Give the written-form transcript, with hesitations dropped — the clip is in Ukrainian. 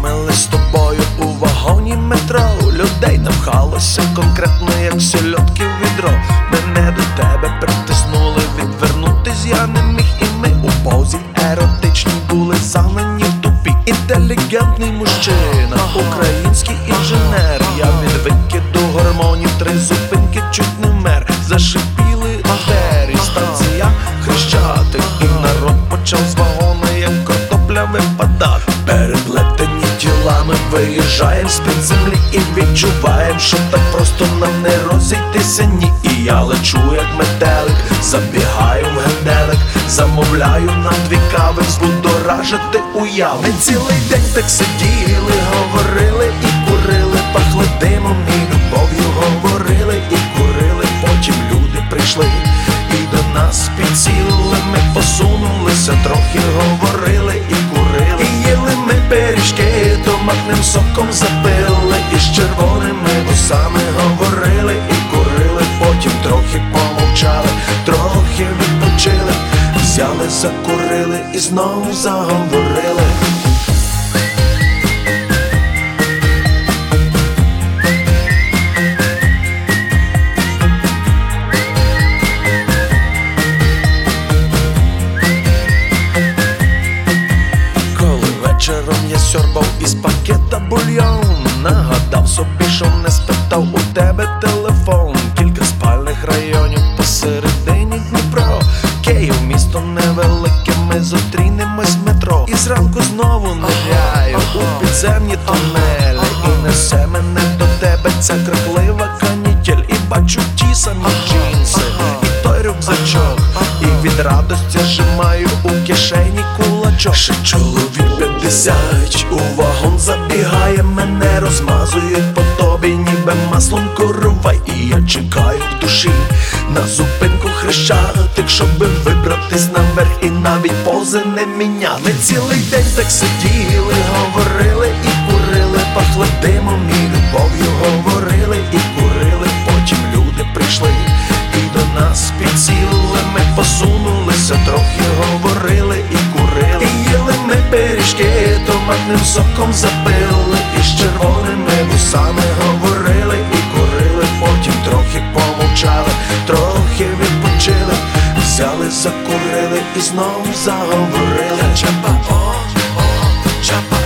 познайомились з тобою у вагоні метро. Людей навхалося конкретно, як сельодки в відро. Мене до тебе притиснули, відвернутись я не міг. І ми у позі еротичній були загнані в тупік. Інтелігентний мужчина, український інженер. Я від викиду гормонів 3 зупинки чуть не вмер. Зашипіли двері, станція Хрещатик. І народ почав з вагона, як картопля випадати. Переплетені тілами виїжджаєм з-під землі і відчуваєм, що так просто нам не розійтися, ні. І я лечу як метелик, забігаю в генделик, замовляю на 2 кави, збудоражити уяви. Ми цілий день так сиділи, говорили і курили, пахли димом і любов'ю, говорили і курили. Потім люди прийшли і до нас підсіли. Ми посунулися трохи, говорили і курили. І їли ми пиріжки, томатним соком запили. І з червоними вусами говорили і курили. Потім трохи помовчали, трохи відпочили. Взяли, закурили і знову заговорили. Вечором я сьорбав із пакета бульйон. Нагадав собі, що не спитав у тебе телефон. Кілька спальних районів посередині Дніпро. Київ місто невелике, ми зустрінемось в метро. І зранку знову ниряю у підземні тунелі. І несе мене до тебе ця крихлива канітель. І бачу ті самі джинси і той рюкзачок. І від радості зжимаю у кишені кулачок. Ще чоловік 50 у вагон забігає, мене розмазують по тобі, ніби маслом коровай. І я чекаю в душі на зупинку Хрещатик, щоби вибратись наверх і навіть пози не міняти. Ми цілий день так сиділи, говорили і курили, пахли димом і любов'ю, говорили і курили. Потім люди прийшли і до нас підсіли. Ми посунулися трохи, говорили і курили. І їли ми пиріжки, томатним соком запили. І з червоними вусами говорили і курили. Потім трохи помовчали, трохи відпочили. Взяли, закурили і знову заговорили. Чапа, о, чапа.